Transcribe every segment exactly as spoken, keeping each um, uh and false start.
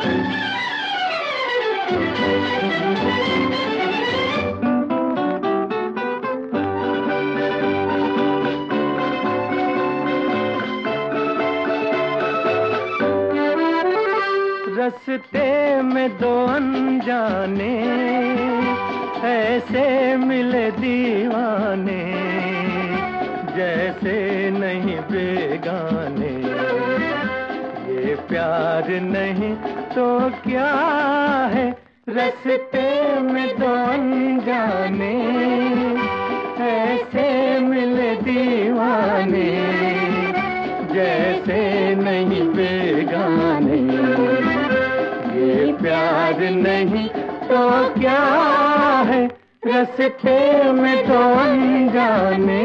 रस्ते में दो अनजाने ऐसे मिले दीवाने, जैसे नहीं बेगाने। ये प्यार नहीं तो क्या है, रस्ते में दो अनजाने ऐसे मिले दीवाने, जैसे नहीं बेगाने। ये प्यार नहीं तो क्या है, रस्ते में दो अनजाने।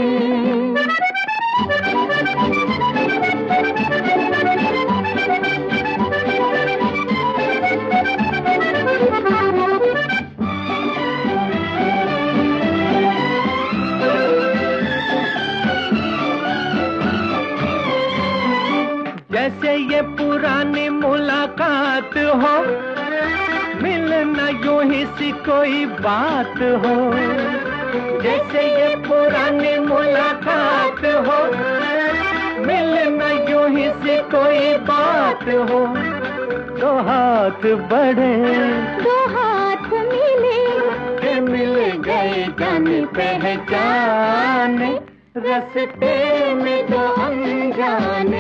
जैसे ये पुरानी मुलाकात हो, मिलना यूं ही सी कोई बात हो। जैसे ये पुरानी मुलाकात हो, मिलना यूं ही सी कोई बात हो। दो हाथ बढ़े, दो हाथ मिले, के मिल गए जाने पहचाने। रस्ते में दो अनजाने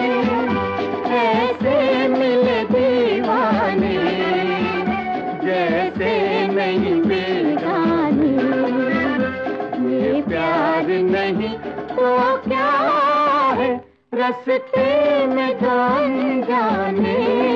ऐसे मिले दीवाने, जैसे नहीं बेगाने। ये प्यार नहीं तो क्या है, रस्ते में दो अनजाने।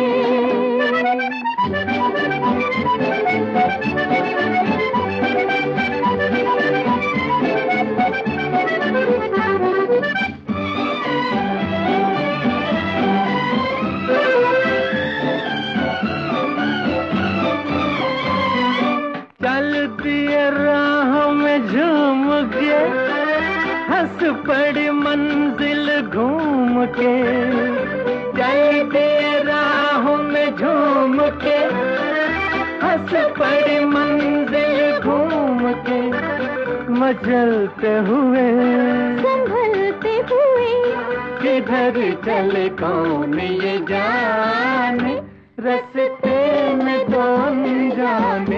चल दिए राह में झूम के, हंस पड़ी मंजिल घूम के। चल दिए राह में झूम के, हंस पड़ी मंजिल घूम के। मचलते हुए, संभलते हुए, किधर चले कौन ये जाने। रस्ते में दो अनजाने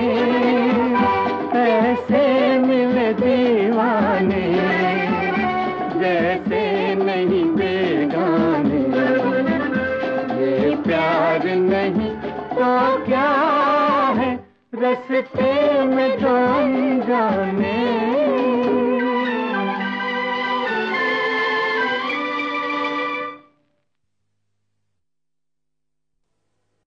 ऐसे मिले दीवाने, जैसे नहीं बेगाने। ये प्यार नहीं तो क्या है, रस्ते में दो अनजाने।